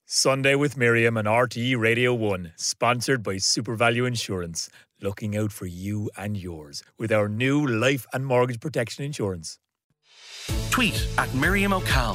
Sunday with Miriam on RTE Radio 1, sponsored by SuperValue Insurance. Looking out for you and yours with our new life and mortgage protection insurance. Tweet at Miriam O'Call.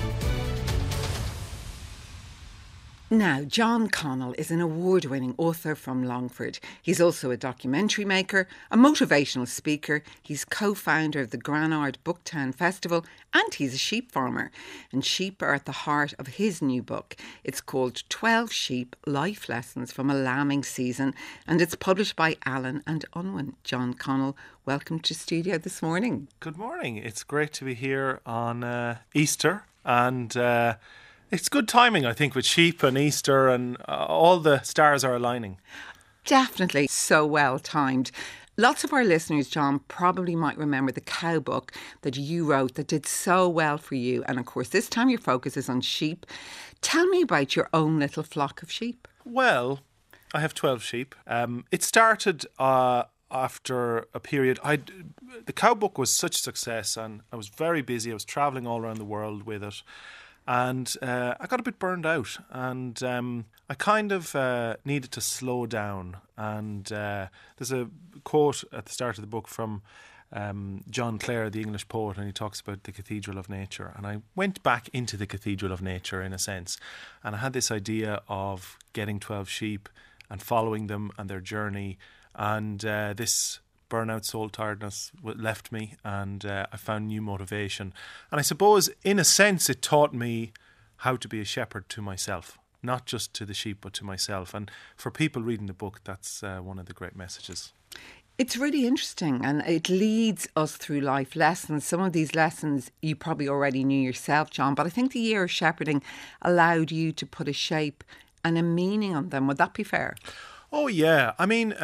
Now, John Connell is an award-winning author from Longford. He's also a documentary maker, a motivational speaker. He's co-founder of the Granard Booktown Festival, and he's a sheep farmer. And sheep are at the heart of his new book. It's called 12 Sheep Life Lessons from a Lambing Season, and it's published by Allen and Unwin. John Connell, welcome to studio this morning. Good morning. It's great to be here on Easter, and it's good timing, I think, with sheep and Easter, and all the stars are aligning. Definitely so well timed. Lots of our listeners, John, probably might remember the cow book that you wrote that did so well for you. And of course, this time your focus is on sheep. Tell me about your own little flock of sheep. Well, I have 12 sheep. It started after a period. The cow book was such a success, and I was very busy. I was travelling all around the world with it. And I got a bit burned out, and I kind of needed to slow down. And there's a quote at the start of the book from John Clare, the English poet, and he talks about the cathedral of nature. And I went back into the cathedral of nature, in a sense, and I had this idea of getting 12 sheep and following them and their journey, and this burnout, soul tiredness left me, and I found new motivation. And I suppose, in a sense, it taught me how to be a shepherd to myself, not just to the sheep, but to myself. And for people reading the book, that's one of the great messages. It's really interesting, and it leads us through life lessons. Some of these lessons you probably already knew yourself, John, but I think the year of shepherding allowed you to put a shape and a meaning on them. Would that be fair? Oh, yeah. I mean,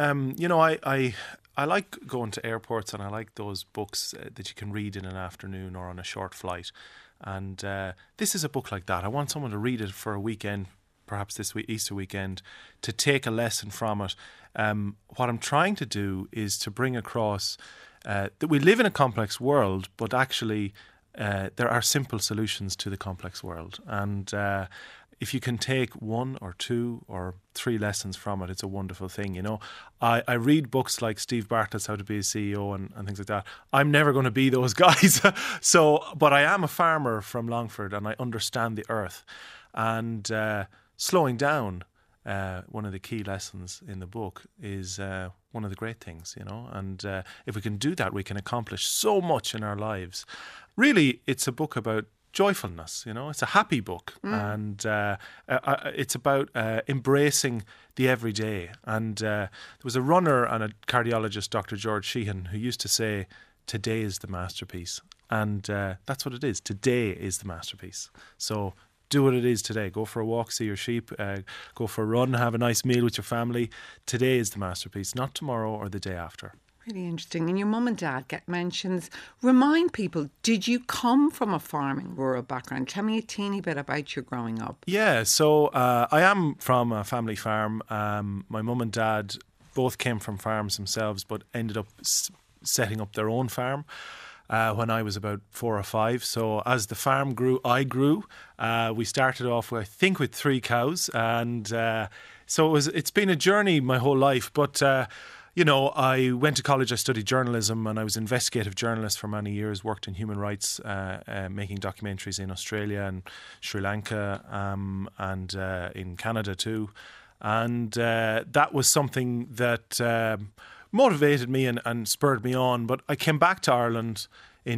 I like going to airports, and I like those books that you can read in an afternoon or on a short flight. And this is a book like that. I want someone to read it for a weekend, perhaps this week, Easter weekend, to take a lesson from it. What I'm trying to do is to bring across that we live in a complex world, but actually there are simple solutions to the complex world. And if you can take one or two or three lessons from it, it's a wonderful thing, you know. I read books like Steve Bartlett's How to Be a CEO and things like that. I'm never going to be those guys. But I am a farmer from Longford, and I understand the earth. And slowing down, one of the key lessons in the book, is one of the great things, you know. And if we can do that, we can accomplish so much in our lives. Really, it's a book about joyfulness, you know. It's a happy book, and it's about embracing the everyday. And there was a runner and a cardiologist, Dr. George Sheehan, who used to say, "Today is the masterpiece," and that's what it is. Today is the masterpiece. So do what it is today. Go for a walk, see your sheep, go for a run, have a nice meal with your family. Today is the masterpiece, not tomorrow or the day after. Really interesting. And your mum and dad get mentions. Remind people, did you come from a farming rural background? Tell me a teeny bit about your growing up. Yeah, so I am from a family farm. My mum and dad both came from farms themselves, but ended up setting up their own farm when I was about 4 or 5. So as the farm grew, I grew. We started off, I think, with 3 cows. And so it's been a journey my whole life. But you know, I went to college, I studied journalism, and I was an investigative journalist for many years, worked in human rights, making documentaries in Australia and Sri Lanka, and in Canada too. And that was something that motivated me and spurred me on. But I came back to Ireland in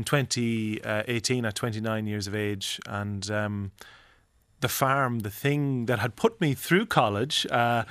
2018 at 29 years of age, and the farm, the thing that had put me through college,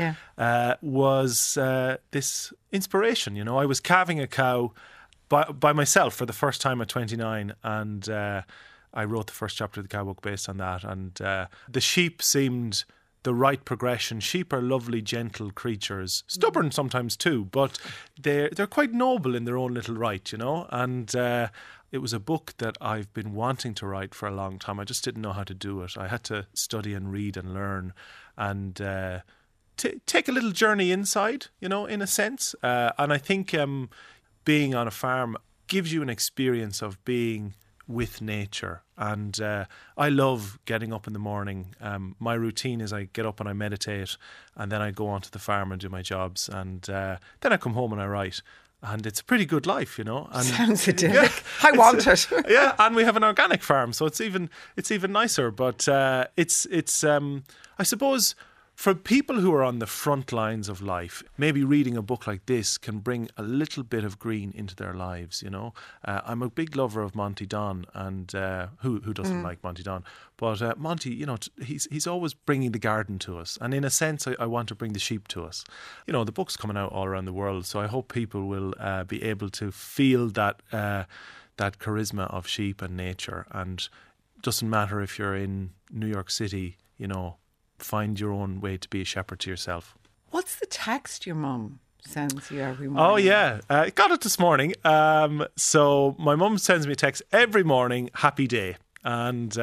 was this inspiration. You know, I was calving a cow by myself for the first time at 29, and I wrote the first chapter of the cow book based on that. And the sheep seemed the right progression. Sheep are lovely, gentle creatures, stubborn sometimes too, but they're quite noble in their own little right, you know. And it was a book that I've been wanting to write for a long time. I just didn't know how to do it. I had to study and read and learn, and take a little journey inside, you know, in a sense. And I think being on a farm gives you an experience of being with nature. And I love getting up in the morning. My routine is I get up and I meditate, and then I go onto the farm and do my jobs, and then I come home and I write. And it's a pretty good life, you know. And sounds idyllic. I want it. Yeah, and we have an organic farm, so it's even nicer. But it's I suppose, for people who are on the front lines of life, maybe reading a book like this can bring a little bit of green into their lives, you know. I'm a big lover of Monty Don, and who doesn't like Monty Don? But Monty, you know, he's always bringing the garden to us. And in a sense, I want to bring the sheep to us. You know, the book's coming out all around the world, so I hope people will be able to feel that charisma of sheep and nature. And it doesn't matter if you're in New York City, you know, find your own way to be a shepherd to yourself. What's the text your mum sends you every morning? Oh, yeah. I got it this morning. So my mum sends me a text every morning, happy day. And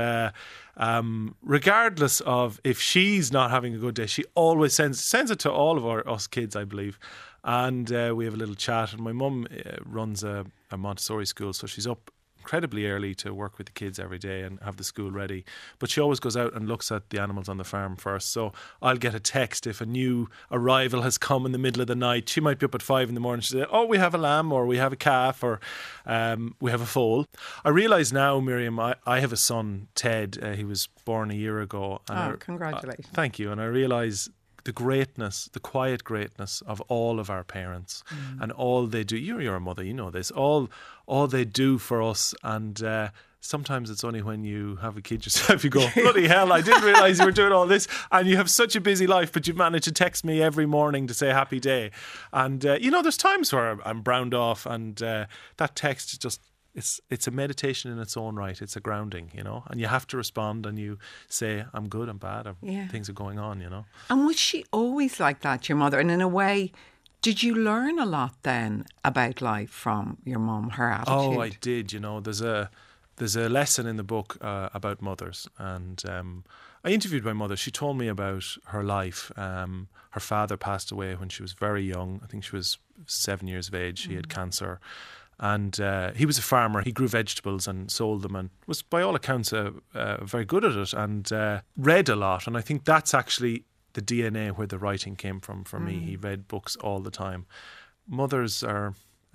regardless of if she's not having a good day, she always sends it to all of us kids, I believe. And we have a little chat. And my mum runs a Montessori school, so she's up incredibly early to work with the kids every day and have the school ready. But she always goes out and looks at the animals on the farm first. So I'll get a text if a new arrival has come in the middle of the night. She might be up at 5 a.m. She'll say, oh, we have a lamb, or we have a calf, or we have a foal. I realise now, Miriam, I have a son, Ted. He was born a year ago. And congratulations. Thank you. And I realise the greatness, the quiet greatness of all of our parents and all they do. You're a mother, you know this. All they do for us, and sometimes it's only when you have a kid yourself you go, bloody hell, I didn't realise you were doing all this, and you have such a busy life, but you've managed to text me every morning to say happy day. And you know, there's times where I'm browned off, and that text is just, it's a meditation in its own right. It's a grounding, you know, and you have to respond, and you say, I'm good, I'm bad, things are going on, you know. And was she always like that, your mother? And in a way, did you learn a lot then about life from your mum, her attitude? Oh, I did, you know. There's a lesson in the book about mothers, and I interviewed my mother. She told me about her life. Her father passed away when she was very young. I think she was 7 years of age. He had cancer. And he was a farmer. He grew vegetables and sold them, and was, by all accounts, very good at it, and read a lot. And I think that's actually the DNA where the writing came from for me. He read books all the time. Mothers are,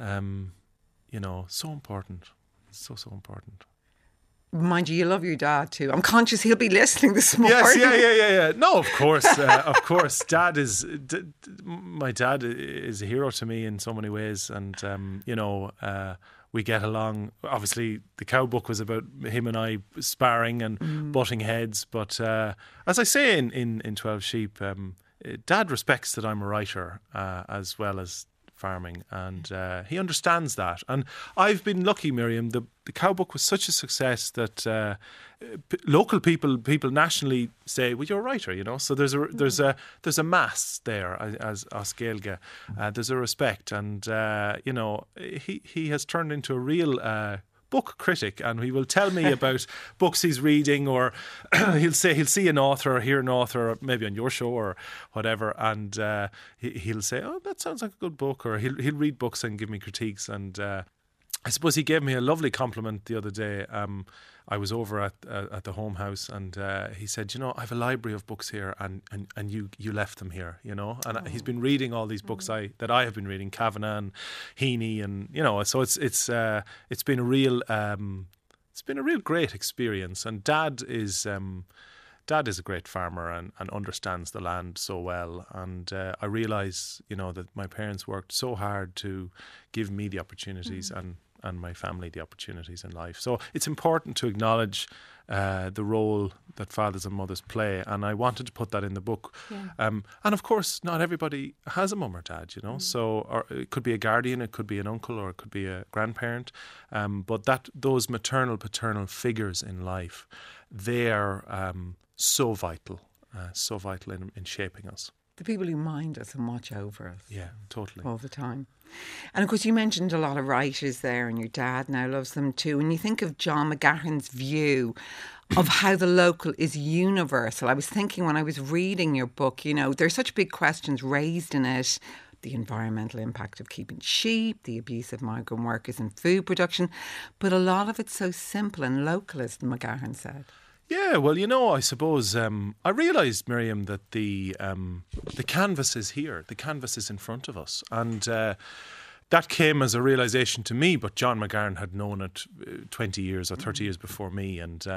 you know, so important. So important. Mind you love your dad too. I'm conscious he'll be listening this morning. Yes, yeah. No, of course, of course. My dad is a hero to me in so many ways, and you know, we get along. Obviously, the cow book was about him and I sparring and butting heads. But as I say in 12 Sheep, Dad respects that I'm a writer as well as farming, and he understands that. And I've been lucky, Miriam. The cow book was such a success that local people nationally say, well, you're a writer, you know. So there's a mass there as Oscailge. There's a respect, and you know, he has turned into a real book critic, and he will tell me about books he's reading, or he'll see an author or hear an author, maybe on your show or whatever, and he'll say, oh, that sounds like a good book, or he'll read books and give me critiques. And I suppose he gave me a lovely compliment the other day. I was over at the home house, and he said, you know, I have a library of books here, and you left them here, you know. And he's been reading all these books that I have been reading, Kavanagh and Heaney, and you know, so it's been a real great experience. And Dad is a great farmer and understands the land so well. And I realise, you know, that my parents worked so hard to give me the opportunities and my family the opportunities in life. So it's important to acknowledge the role that fathers and mothers play, and I wanted to put that in the book. Yeah. And of course, not everybody has a mum or dad, you know. So it could be a guardian, it could be an uncle, or it could be a grandparent. But those maternal, paternal figures in life, they are so vital in shaping us. The people who mind us and watch over us. Yeah, totally. All the time. And of course, you mentioned a lot of writers there, and your dad now loves them too. When you think of John McGahern's view of how the local is universal, I was thinking when I was reading your book, you know, there's such big questions raised in it. the environmental impact of keeping sheep, the abuse of migrant workers in food production. But a lot of it's so simple and local, as McGahern said. Yeah, well, I suppose I realised, Miriam, that the canvas is here. The canvas is in front of us. And that came as a realisation to me, but John McGahern had known it 20 years or 30 years before me. And,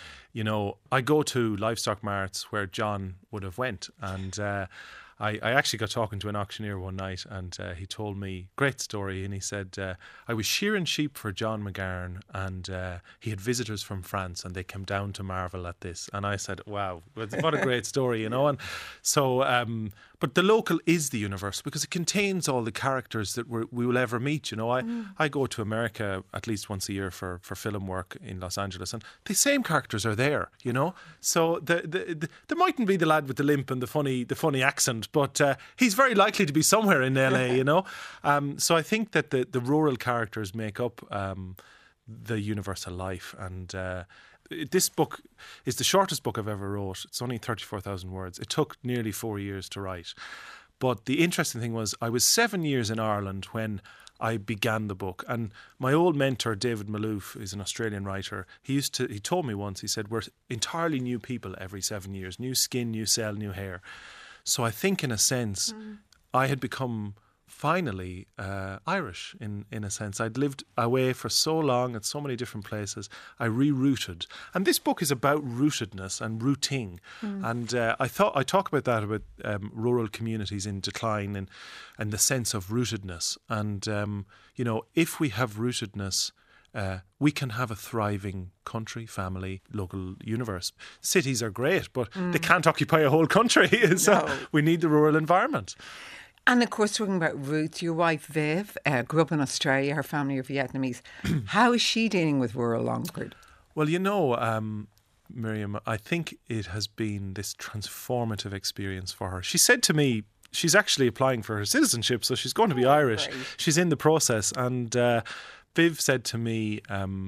I go to livestock marts where John would have went. And I actually got talking to an auctioneer one night, and he told me, great story, and he said, I was shearing sheep for John McGahern, and he had visitors from France, and they came down to marvel at this. And I said, wow, what a great story, And so, but the local is the universe, because it contains all the characters that we will ever meet. I go to America at least once a year for film work in Los Angeles, and the same characters are there, So there mightn't be the lad with the limp and the funny accent, but he's very likely to be somewhere in LA, So I think that the rural characters make up the universal life. And this book is the shortest book I've ever wrote. It's only 34,000 words. It took nearly 4 years to write. But the interesting thing was, I was 7 years in Ireland when I began the book. And my old mentor, David Malouf, is an Australian writer. He told me once, he said, we're entirely new people every 7 years. New skin, new cell, new hair. So I think, in a sense, I had become finally Irish in a sense. I'd lived away for so long at so many different places. I rerouted. And this book is about rootedness and rooting. And I talk about that, about rural communities in decline and the sense of rootedness. And, if we have rootedness, we can have a thriving country, family, local universe. Cities are great, but they can't occupy a whole country. So we need the rural environment. And of course, talking about roots, your wife Viv grew up in Australia. Her family are Vietnamese. How is she dealing with rural Longford? Well, Miriam, I think it has been this transformative experience for her. She said to me, she's actually applying for her citizenship, so she's going to be Irish. Great. She's in the process. And Viv said to me,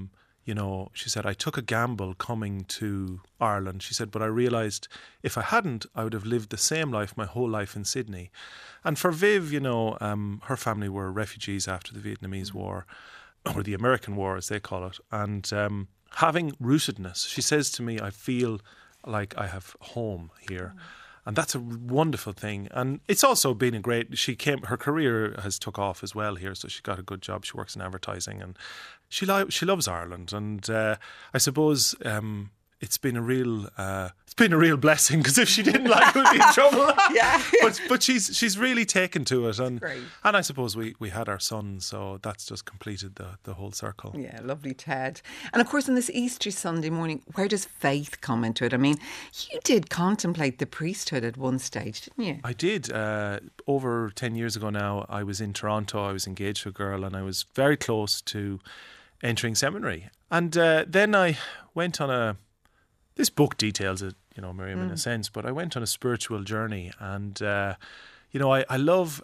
she said, I took a gamble coming to Ireland. She said, but I realised if I hadn't, I would have lived the same life my whole life in Sydney. And for Viv, her family were refugees after the Vietnamese War, or the American War as they call it. And having rootedness, she says to me, I feel like I have home here. And that's a wonderful thing. And it's also been her career has took off as well here. So she got a good job. She works in advertising and she loves Ireland. And I suppose it's been a real blessing, because if she didn't like it, we'd be in trouble. Yeah. But she's really taken to it. And great. And I suppose we had our son, so that's just completed the whole circle. Yeah, lovely, Ted. And of course, on this Easter Sunday morning, where does faith come into it? I mean, you did contemplate the priesthood at one stage, didn't you? I did. Over 10 years ago now, I was in Toronto. I was engaged to a girl, and I was very close to entering seminary. And then I went on this book details it, Miriam, in a sense, but I went on a spiritual journey. And, I love,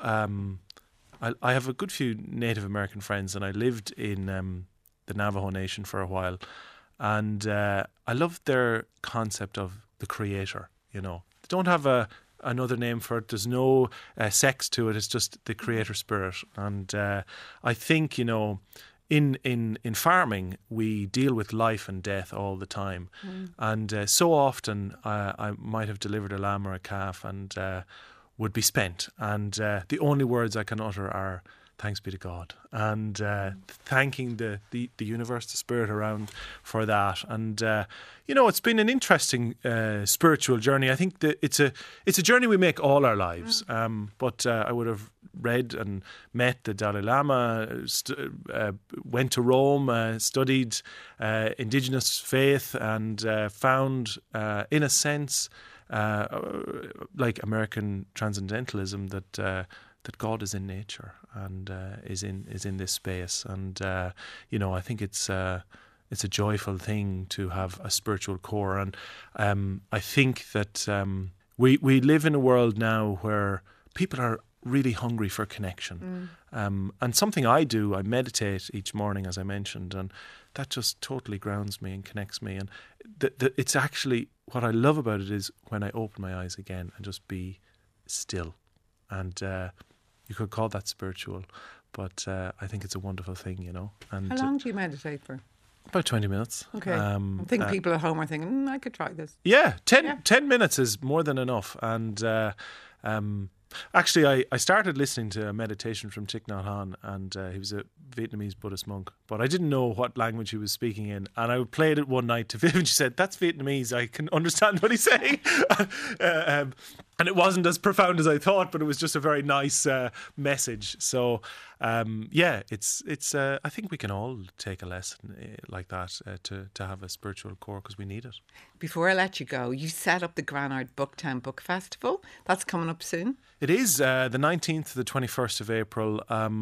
I have a good few Native American friends, and I lived in the Navajo Nation for a while. And I love their concept of the creator, They don't have another name for it. There's no sex to it. It's just the creator spirit. And I think, in farming, we deal with life and death all the time. And so often I might have delivered a lamb or a calf and would be spent. And the only words I can utter are, thanks be to God. And thanking the universe, the spirit around for that. And, it's been an interesting spiritual journey. I think that it's a journey we make all our lives. But I would have read and met the Dalai Lama, went to Rome, studied indigenous faith, and found, in a sense, like American transcendentalism, that God is in nature and is in this space. And I think it's a joyful thing to have a spiritual core. And I think that we live in a world now where people are really hungry for connection. And something I do, I meditate each morning, as I mentioned, and that just totally grounds me and connects me. And it's actually, what I love about it is when I open my eyes again and just be still. And you could call that spiritual, but I think it's a wonderful thing, you know. And How long do you meditate for? about 20 minutes. Okay. I think people at home are thinking, I could try this. Yeah, 10 minutes is more than enough. And actually, I started listening to a meditation from Thich Nhat Hanh, and he was a Vietnamese Buddhist monk, but I didn't know what language he was speaking in. And I played it one night to Viv, and she said, "That's Vietnamese. I can understand what he's saying." And it wasn't as profound as I thought, but it was just a very nice message. So, it's. I think we can all take a lesson like that to have a spiritual core, because we need it. Before I let you go, you set up the Granard Booktown Book Festival. That's coming up soon. It is the 19th to the 21st of April.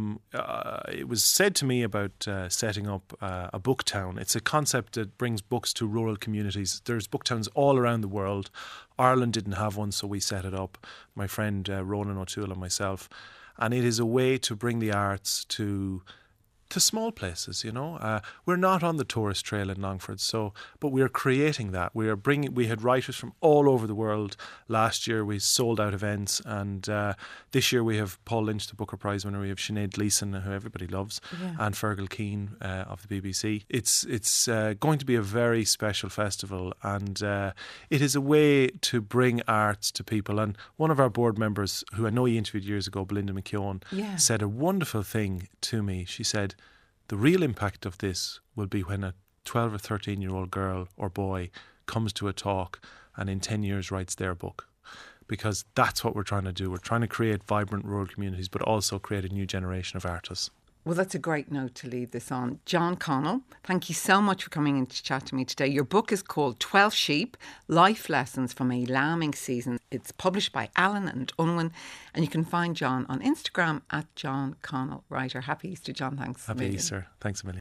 It was said to me about setting up a book town. It's a concept that brings books to rural communities. There's book towns all around the world. Ireland didn't have one, so we set it up, my friend Ronan O'Toole and myself. And it is a way to bring the arts to small places, you know. We're not on the tourist trail in Longford, but we are creating that. We had writers from all over the world. Last year we sold out events, and this year we have Paul Lynch, the Booker Prize winner. We have Sinead Gleeson, who everybody loves, and Fergal Keane of the BBC. It's going to be a very special festival, and it is a way to bring arts to people. And one of our board members, who I know you interviewed years ago, Belinda McKeown, said a wonderful thing to me. She said, the real impact of this will be when a 12 or 13-year-old girl or boy comes to a talk and in 10 years writes their book. Because that's what we're trying to do. We're trying to create vibrant rural communities, but also create a new generation of artists. Well, that's a great note to leave this on. John Connell, thank you so much for coming in to chat to me today. Your book is called 12 Sheep, Life Lessons from a Lambing Season. It's published by Allen and Unwin, and you can find John on Instagram at John Connell Writer. Happy Easter, John. Thanks. Happy Easter. Thanks a million.